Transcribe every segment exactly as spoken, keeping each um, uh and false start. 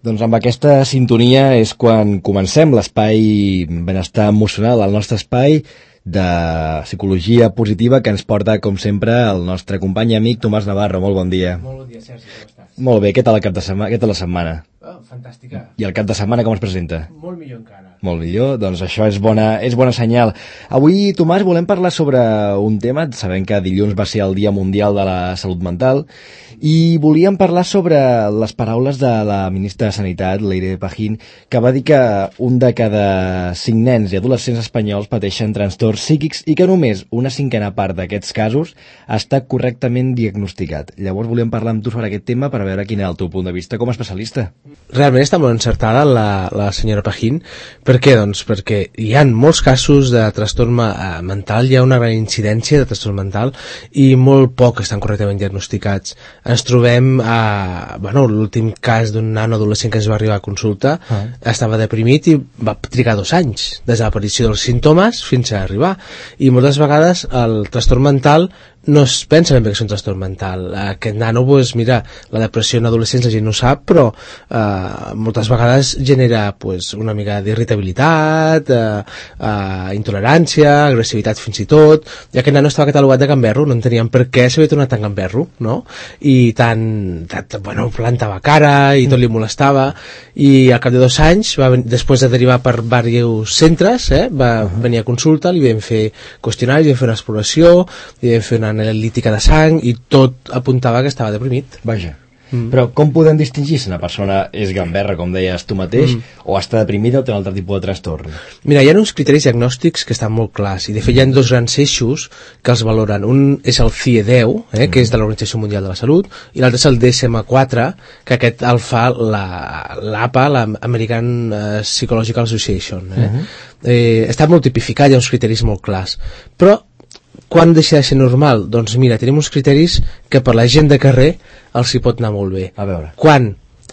Doncs amb aquesta sintonia és quan comencem l'espai benestar emocional, el nostre espai de psicologia positiva que ens porta, com sempre, el nostre company i amic Tomàs Navarro. Molt bon dia. Molt bon dia, Sergi, com estàs? Molt bé, què tal el cap de setmana? Què tal la setmana? Oh, fantàstica. I el cap de setmana com es presenta? Molt millor encara. Molt millor, doncs això és bona, és bona senyal. Avui, Tomàs, volem parlar sobre un tema. Sabem que dilluns va ser el Dia Mundial de la Salut Mental i volíem parlar sobre les paraules de la ministra de Sanitat, Leire Pajín, que va dir que un de cada cinc nens i adolescents espanyols pateixen trastorns psíquics i que només una cinquena part d'aquests casos està correctament diagnosticat. Llavors volíem parlar amb tu sobre aquest tema per veure quin era el teu punt de vista com a especialista. Realment està molt encertada la, la senyora Pajín. Per què? Doncs perquè hi ha molts casos de trastorn mental, hi ha una gran incidència de trastorn mental i molt poc estan correctament diagnosticats. Ens trobem a... Bueno, l'últim cas d'un nano adolescent que ens va arribar a consulta ah. estava deprimit i va trigar dos anys des de l'aparició dels símptomes fins a arribar. I moltes vegades el trastorn mental no es pensa ben bé que és un trastorn mental. Aquest nano, pues, mira, la depressió en adolescents la gent no sap, però eh, moltes vegades genera pues, una mica d'irritabilitat, eh, eh, intolerància, agressivitat fins i tot, i aquest nano estava catalogat de gamberro, no enteníem per què s'havia tornat tan gamberro, no? I tant, tant bueno, plantava cara i tot li molestava, i al cap de dos anys, va, després de derivar per diversos centres, eh, va venir a consulta, li vam fer qüestionaris, li vam fer una exploració, li vam fer una analítica de sang i tot apuntava que estava deprimit. Vaja. Mm. Però com podem distingir si una persona és gamberra, com deies tu mateix, mm. o està deprimida o té un altre tipus de trastorn? Mira, hi ha uns criteris diagnòstics que estan molt clars i de fet hi ha dos grans eixos que els valoren. Un és el C I E deu, eh, mm. que és de l'Organització Mundial de la Salut, i l'altre és el D S M quatre, que aquest el fa l'A P A, l'American Psychological Association. Eh? Mm-hmm. Eh, està molt tipificat, hi ha uns criteris molt clars. Però quan deixa de ser normal? Doncs mira, tenim uns criteris que per la gent de carrer els hi pot anar molt bé. A veure. Quan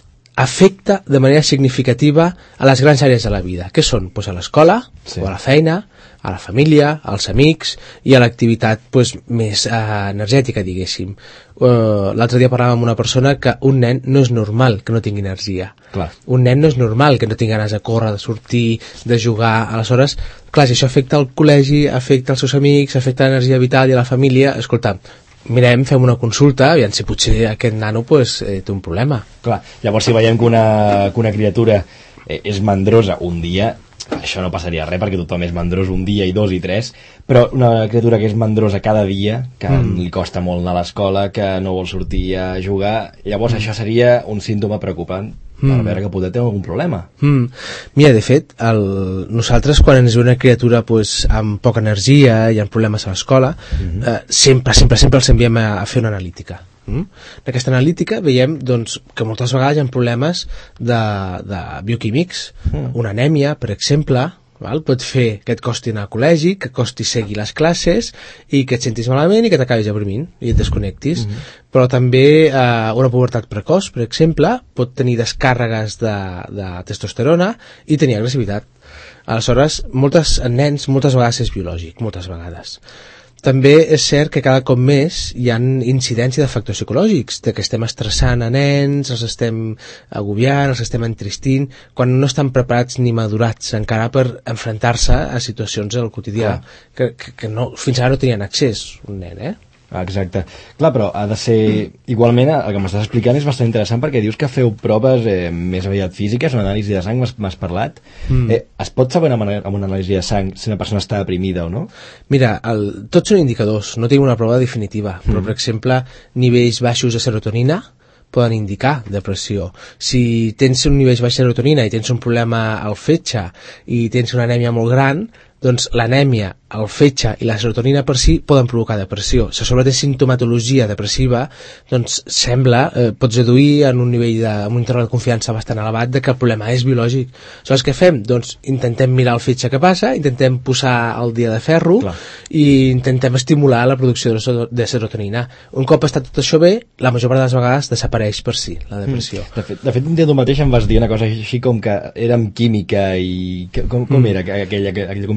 afecta de manera significativa a les grans àrees de la vida. Què són? Pues a l'escola, sí. o a la feina, a la família, als amics i a l'activitat pues, més eh, energètica, diguéssim. Uh, L'altre dia parlàvem amb una persona que un nen no és normal que no tingui energia. Clar. Un nen no és normal que no tingui ganes de córrer, de sortir, de jugar. Aleshores, clar, si això afecta al col·legi, afecta als seus amics, afecta l'energia vital i a la família, escolta, mirem, fem una consulta, aviam si potser aquest nano pues, eh, té un problema. Clar, llavors si veiem que una, que una criatura eh, és mandrosa un dia, això no passaria res perquè tothom és mandrós un dia i dos i tres, però una criatura que és mandrosa cada dia, que mm. li costa molt anar a l'escola, que no vol sortir a jugar, llavors mm. això seria un símptoma preocupant per mm. veure que poder tenir algun problema. Mm. Mira, de fet, el... nosaltres quan ens ve una criatura pues, amb poca energia i amb problemes a l'escola, mm-hmm. eh, sempre, sempre, sempre els enviem a, a fer una analítica. Mm? En aquesta analítica veiem doncs, que moltes vegades hi ha problemes de, de bioquímics, mm. una anèmia, per exemple, val? Pot fer que et costi anar al col·legi, que et costi seguir les classes i que et sentis malament i que t'acabis deprimint i et desconnectis. Mm-hmm. Però també eh, una pubertat precoç, per exemple, pot tenir descàrregues de, de testosterona i tenir agressivitat. Aleshores, moltes nens, moltes vegades és biològic, moltes vegades. També és cert que cada cop més hi ha incidència de factors psicològics, de que estem estressant a nens, els estem agobiant, els estem entristint, quan no estan preparats ni madurats encara per enfrontar-se a situacions del quotidià, que, que, que no, fins ara no tenien accés, un nen, eh? Exacte. Clar, però ha de ser... Igualment, el que m'estàs explicant és bastant interessant perquè dius que feu proves eh, més aviat físiques, una anàlisi de sang, m'has parlat. Mm. Eh, es pot saber amb una, amb una anàlisi de sang si una persona està deprimida o no? Mira, el, tots són indicadors, no tenim una prova definitiva, mm. però, per exemple, nivells baixos de serotonina poden indicar depressió. Si tens un nivell baix de serotonina i tens un problema al fetge i tens una anèmia molt gran, doncs l'anèmia, el fetge i la serotonina per si poden provocar depressió. Si a sobre té simptomatologia depressiva, doncs sembla, eh, pots deduir en un nivell de, en un interval de confiança bastant elevat de que el problema és biològic. Aleshores, què fem? Doncs intentem mirar el fetge que passa, intentem posar el dia de ferro. Clar. I intentem estimular la producció de serotonina. Un cop està tot això bé, la major part de les vegades desapareix per si, la depressió. Mm. De fet, de fet, un dia tu mateix em vas dir una cosa així com que era amb química i... Com, com mm. era aquella, aquella combinació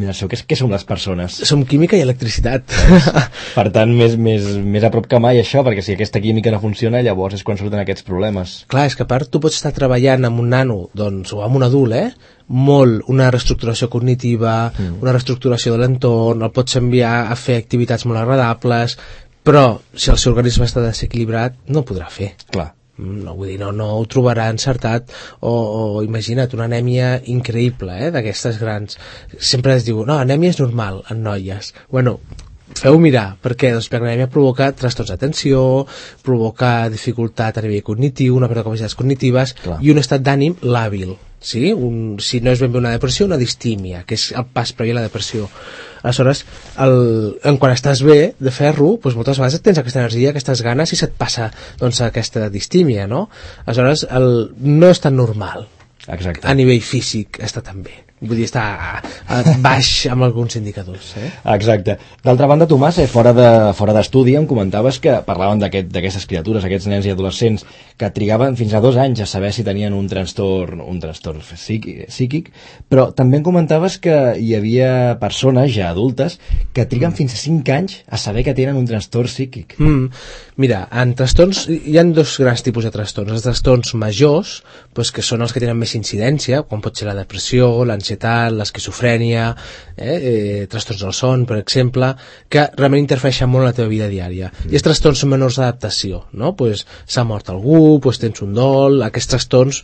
imaginació. Què, què som les persones? Som química i electricitat. Per tant, més, més, més a prop que mai això, perquè si aquesta química no funciona, llavors és quan surten aquests problemes. Clar, és que a part tu pots estar treballant amb un nano, doncs, o amb un adult, eh? Molt, una reestructuració cognitiva, mm. una reestructuració de l'entorn, el pots enviar a fer activitats molt agradables, però si el seu organisme està desequilibrat, no ho podrà fer. Clar. No, vull dir, no, no ho trobarà encertat o, o imagina't, una anèmia increïble, eh, d'aquestes grans. Sempre es diu, no, anèmia és normal en noies. Bueno, feu mirar, perquè doncs, l'anèmia provoca trastorns d'atenció, provoca dificultat a nivell cognitiu, una pèrdua de capacitats cognitives. Clar. I un estat d'ànim làbil, sí? Un, si no és ben bé una depressió, una distímia, que és el pas previ a la depressió. Aleshores, el, en quan estàs bé de ferro, doncs moltes vegades tens aquesta energia, aquestes ganes, i se't passa doncs, aquesta distímia, no? Aleshores, el, no és tan normal. Exacte. A nivell físic està tan bé. Vull dir, està a, a baix amb alguns indicadors. Eh? Exacte. D'altra banda, Tomàs, eh, fora de, fora d'estudi em comentaves que parlaven d'aquest, d'aquestes criatures, aquests nens i adolescents que trigaven fins a dos anys a saber si tenien un trastorn, un trastorn psíquic, psíquic, però també em comentaves que hi havia persones ja adultes que triguen mm. fins a cinc anys a saber que tenen un trastorn psíquic. Mm. Mira, en trastorns hi ha dos grans tipus de trastorns. Els trastorns majors, doncs, que són els que tenen més incidència, com pot ser la depressió, l'ansietat, l'esquizofrènia, eh, eh, trastorns del son, per exemple, que realment interfereixen molt en la teva vida diària. Mm. I els trastorns menors d'adaptació, no? Pues, s'ha mort algú, pues, tens un dol, aquests trastorns,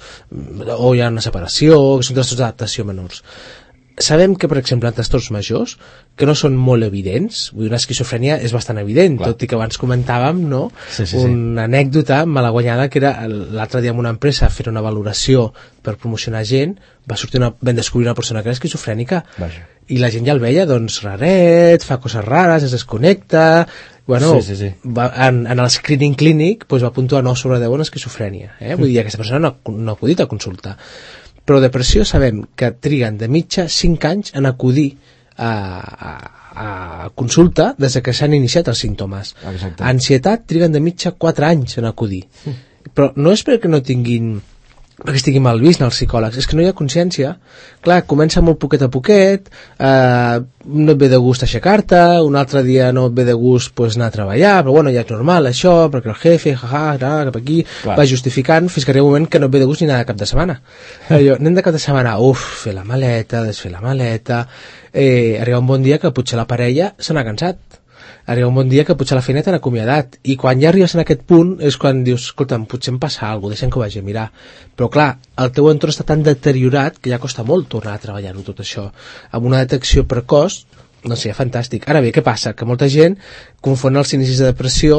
o hi ha una separació, que són trastorns d'adaptació menors. Sabem que, per exemple, en trastorns majors, que no són molt evidents, vull dir, una esquizofrènia és bastant evident, clar, tot i que abans comentàvem, no? Sí, sí, una sí. anècdota malaguanyada que era l'altre dia en una empresa fent una valoració per promocionar gent, va sortir una, vam descobrir una persona que era esquizofrènica. Vaja. I la gent ja el veia, doncs, raret, fa coses rares, es desconnecta. Bueno, sí, sí, sí. Va, en, en el screening clínic doncs, va puntuar nou sobre deu en esquizofrènia, eh? Vull dir, aquesta persona no, no ha acudit a consulta. Però depressió sabem que triguen de mitja cinc anys en acudir a, a, a consulta des que s'han iniciat els símptomes. Exacte. Ansietat triguen de mitja quatre anys en acudir. Mm. Però no és perquè no tinguin, perquè estigui mal vist els psicòlegs, és que no hi ha consciència. Clar, comença molt poquet a poquet, eh, no et ve de gust aixecar-te, un altre dia no et ve de gust pues, anar a treballar, però bueno, ja és normal això, perquè el jefe, jaja, ja, cap aquí, clar, va justificant fins que arriba un moment que no et ve de gust ni anar de cap de setmana. Allò, anem de cap de setmana, uf, fer la maleta, desfer la maleta, eh, arriba un bon dia que potser la parella se n'ha cansat. Arriba un bon dia que potser la feina t'han acomiadat, i quan ja arribes en aquest punt és quan dius, escolta'm, potser em passa alguna cosa, deixa'm que ho vagi a mirar. Però clar, el teu entorn està tan deteriorat que ja costa molt tornar a treballar-ho tot això. Amb una detecció precoç, no sé, fantàstic. Ara bé, què passa? Que molta gent confon els inicis de depressió.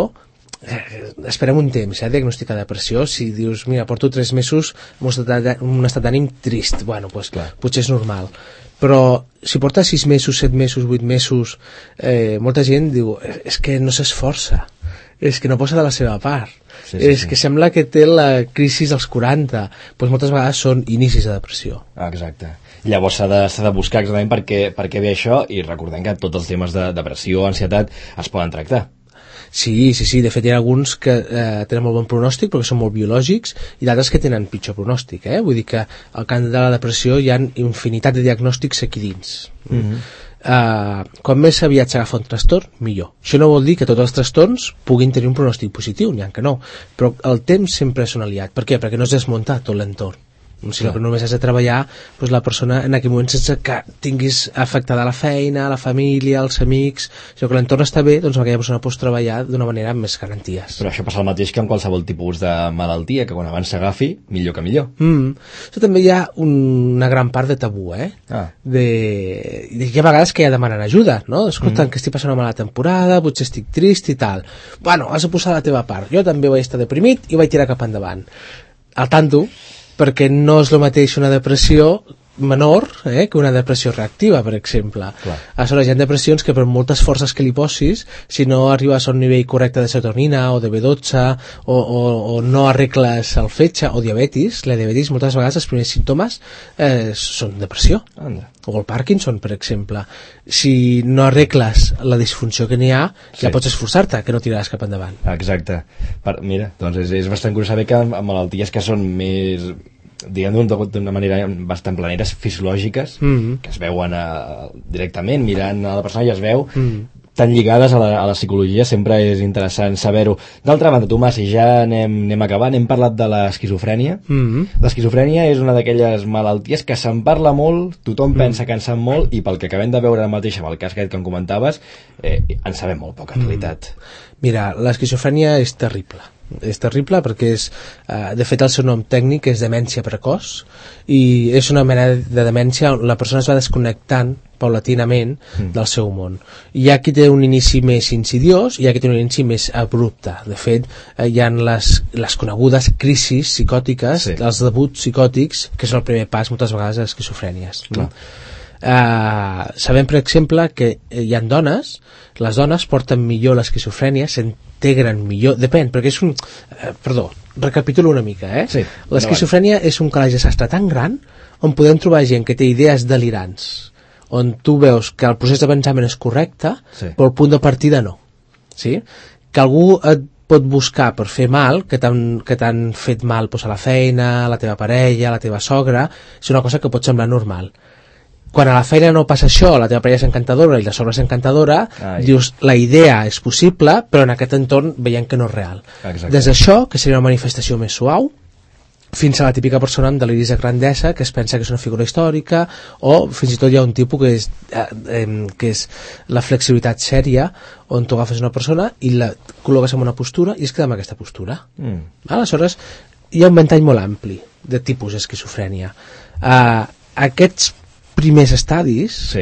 Eh, esperem un temps, eh, diagnosticar depressió. Si dius, mira, porto tres mesos amb un estat d'ànim trist, bueno, pues, clar, potser és normal. Però si porta sis mesos, set mesos, vuit mesos, eh, molta gent diu, és que no s'esforça, és que no posa de la seva part, sí, sí, és sí. que sembla que té la crisi dels quaranta, doncs moltes vegades són inicis de depressió. Ah, exacte. Llavors s'ha de, s'ha de buscar exactament per què, per què ve això, i recordem que tots els temes de depressió o ansietat es poden tractar. Sí, sí, sí, de fet hi ha alguns que eh, tenen molt bon pronòstic perquè són molt biològics i d'altres que tenen pitjor pronòstic, eh? Vull dir que al camp de la depressió hi ha infinitat de diagnòstics aquí dins. Mm-hmm. uh, quan més aviat s'agafa un trastorn, millor. Això no vol dir que tots els trastorns puguin tenir un pronòstic positiu, n'hi ha que no, però el temps sempre és un aliat. Per què? Perquè no es desmunta tot l'entorn, sinó que només has de treballar doncs, la persona en aquell moment sense que tinguis afectada la feina, la família, els amics, sinó que l'entorn està bé, doncs aquella persona pots treballar d'una manera amb més garanties. Però això passa el mateix que amb qualsevol tipus de malaltia, que quan abans s'agafi, millor que millor. Mm. Això també hi ha un, una gran part de tabú, eh? Ah. De, de, hi ha vegades que ja demanen ajuda, no? Escolta, mm. que estic passant una mala temporada, potser estic trist i tal. Bueno, has de posar la teva part. Jo també vaig estar deprimit i vaig tirar cap endavant. Al tanto, perquè no és el mateix una depressió menor eh, que una depressió reactiva, per exemple. Clar. Aleshores, hi ha depressions que per moltes forces que li posis, si no arribes a un nivell correcte de serotonina o de B dotze o, o, o no arregles el fetge o diabetis, la diabetis moltes vegades els primers símptomes eh, són depressió. Anda. O el Parkinson, per exemple. Si no arregles la disfunció que n'hi ha, ja sí. pots esforçar-te, que no tiraràs cap endavant. Exacte. Per, mira, doncs és, és bastant curiós saber que amb malalties que són més diguem d'una manera bastant planeres fisiològiques, mm-hmm. que es veuen uh, directament, mirant a la persona i es veu, mm-hmm. tan lligades a la, a la psicologia, sempre és interessant saber-ho. D'altra banda, Tomàs, i ja anem, anem acabant, hem parlat de l'esquizofrènia. Mm-hmm. L'esquizofrènia és una d'aquelles malalties que se'n parla molt, tothom mm-hmm. pensa que en sap molt, i pel que acabem de veure ara mateix amb el cas aquest que en comentaves, eh, en sabem molt poc, en mm-hmm. realitat. Mira, l'esquizofrènia és terrible. És terrible perquè és, eh, de fet el seu nom tècnic és demència precoç i és una mena de demència on la persona es va desconnectant paulatinament mm. del seu món. Hi ha qui té un inici més insidiós i hi ha qui té un inici més abrupte. De fet, eh, hi ha les, les conegudes crisis psicòtiques, sí. els debuts psicòtics, que és el primer pas moltes vegades a esquizofrènies. Mm. Uh, sabem, per exemple, que hi ha dones, les dones porten millor l'esquizofrènia, s'integren millor, depèn, perquè és un... Uh, perdó, recapitulo una mica, eh? Sí, l'esquizofrènia és un calaix de sastre tan gran on podem trobar gent que té idees delirants, on tu veus que el procés de pensament és correcte, sí. però el punt de partida no. Sí? Que algú et pot buscar per fer mal, que t'han, que t'han fet mal doncs, a la feina, a la teva parella, a la teva sogra, és una cosa que pot semblar normal. Quan a la feina no passa això, la teva parella és encantadora i la sogra és encantadora, Ai. dius, la idea és possible, però en aquest entorn veiem que no és real. Exacte. Des d'això, que seria una manifestació més suau, fins a la típica persona amb deliris de grandesa que es pensa que és una figura històrica, o fins i tot hi ha un tipus que és, eh, eh, que és la flexibilitat sèria, on tu agafes una persona i la col·loques en una postura i es queda en aquesta postura. Mm. Aleshores, hi ha un ventall molt ampli de tipus d'esquizofrènia. Uh, aquests primers estadis sí.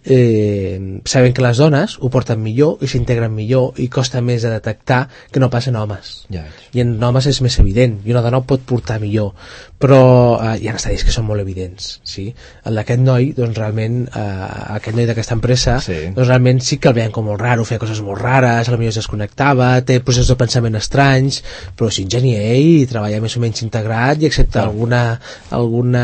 eh, saben que les dones ho porten millor i s'integren millor i costa més de detectar que no passa en homes ja i en homes és més evident i una dona ho pot portar millor però eh, hi ha estadis que són molt evidents sí? El d'aquest noi, doncs realment eh, aquest noi d'aquesta empresa sí. doncs realment sí que el veien com molt raro, feia coses molt rares, potser es desconnectava, té processos de pensament estranys, però és enginyer i treballa més o menys integrat i excepte alguna, alguna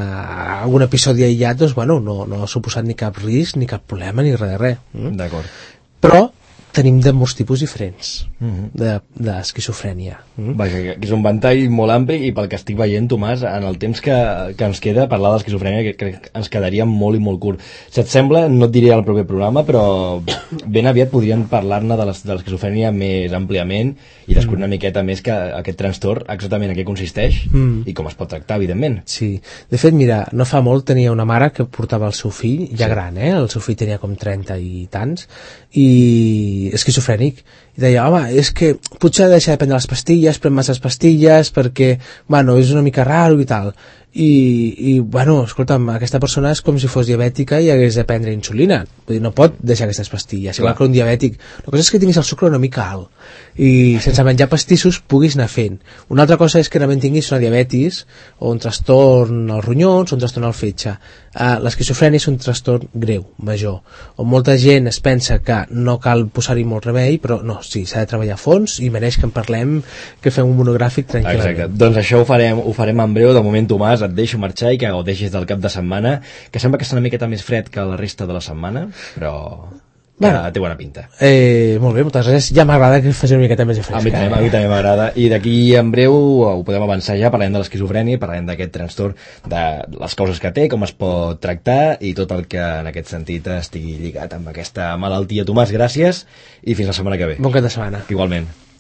algun episodi aïllat, doncs bueno, no, no ha suposat ni cap risc, ni cap problema, ni res de res. Mm? D'acord. Però tenim de molts tipus diferents mm-hmm. d'esquizofrènia. Mm? Vaja, que és un ventall molt ampli i pel que estic veient, Tomàs, en el temps que, que ens queda parlar de l'esquizofrènia que crec que ens quedaria molt i molt curt. Si et sembla, no et diré al proper programa, però ben aviat podríem parlar-ne de l'esquizofrènia més àmpliament i descobrir mm. una miqueta més que aquest trastorn exactament en què consisteix mm. i com es pot tractar, evidentment. Sí. De fet, mira, no fa molt tenia una mare que portava el seu fill, ja sí. gran, eh? El seu fill tenia com trenta i tants, i esquizofrènic, i deia, home, és que potser ha de deixar de prendre les pastilles, pren masses pastilles perquè, bueno, és una mica raro i tal, i, i bueno, escolta'm, aquesta persona és com si fos diabètica i hagués de prendre insulina, vull dir, no pot deixar aquestes pastilles, igual que un diabètic, la cosa és que tinguis el sucre una mica alt i sense menjar pastissos puguis anar fent. Una altra cosa és que realment tinguis una diabetis o un trastorn als ronyons o un trastorn al fetge. Uh, l'esquizofrènia és un trastorn greu, major, on molta gent es pensa que no cal posar-hi molt remei, però no, sí, s'ha de treballar a fons i mereix que en parlem, que fem un monogràfic tranquil·lament. Exacte, doncs això ho farem, ho farem en breu. De moment, Tomàs, et deixo marxar i que gaudeixis del cap de setmana, que sembla que està una miqueta més fred que la resta de la setmana, però que bueno, té bona pinta. Eh, molt bé, moltes gràcies. Ja m'agrada que faci una miqueta més de fresca. A mi també, eh? a mi també m'agrada. I d'aquí en breu ho podem avançar ja, parlem de l'esquizofrènia, parlem d'aquest trastorn, de les causes que té, com es pot tractar i tot el que en aquest sentit estigui lligat amb aquesta malaltia. Tomàs, gràcies i fins la setmana que ve. Bon cap de setmana. Igualment.